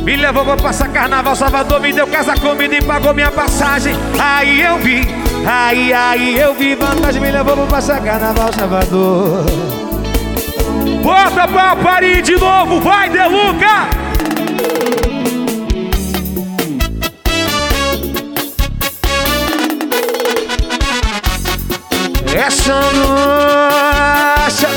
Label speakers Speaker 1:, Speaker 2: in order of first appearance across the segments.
Speaker 1: Me levou pra passar carnaval, Salvador, me deu casa, comida e pagou minha passagem. Aí eu vi, aí eu vi vantagem. Me levou pra passar carnaval, Salvador. Bota pra parir de novo, vai, Deluca! Essa noite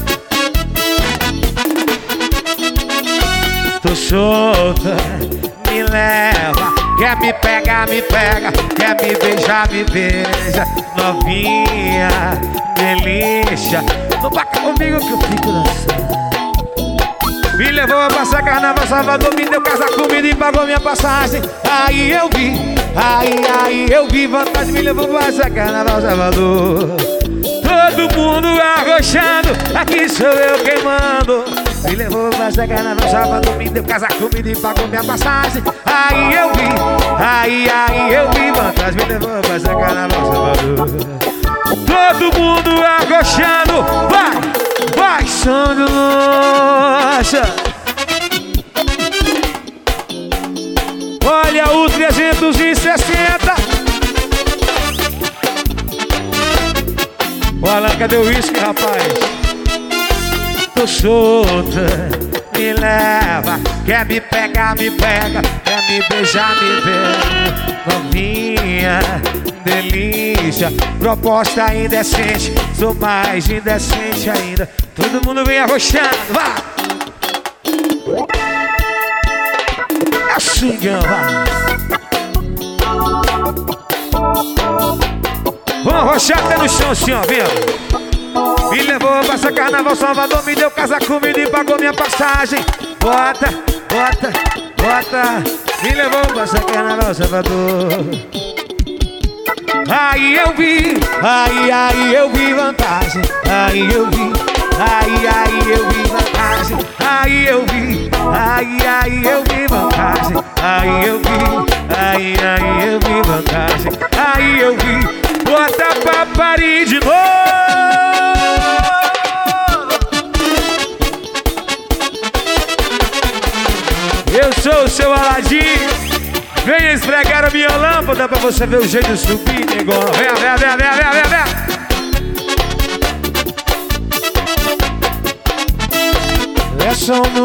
Speaker 1: tô solta, me leva. Quer me pegar, me pega. Quer me beijar, me beija. Novinha, delícia. Não bate comigo que eu fico dançando. Me levou a passar carnaval, Salvador, me deu casa, comida e pagou minha passagem. Aí eu vi, aí eu vi vantagem. Me levou a passar carnaval, Salvador. Todo mundo arrochando, aqui sou eu quem mando. Me levou a passar carnaval, Salvador, me deu casa, comida e pagou minha passagem. Aí eu vi, aí eu vi vantagem. Me levou a passar carnaval, Salvador. Todo mundo arrochando, vai, Sandro, nossa. Olha o 360. O Alan, cadê o uísque, rapaz? Tô solta, me leva. Quer me pegar, me pega. Quer me beijar, me beija. Novinha, delícia. Proposta indecente, sou mais indecente ainda. Todo mundo vem arrochando, vai! É swingão, vai! Vamos arrochar até no chão assim, ó, vem. Me levou pra passar carnaval, Salvador, me deu casa, comida e pagou minha passagem. Bota. Me levou pra passar carnaval, Salvador. Aí eu vi, aí eu vi vantagem. Aí eu vi, aí eu vi vantagem. Aí eu vi, aí eu vi vantagem. Aí eu vi, aí eu vi vantagem. Aí eu vi. Bota pra parir de novo. Eu sou o seu Aladim. Venha esfregar a minha lâmpada pra você ver o jeito de subir, negão. Vem. Essa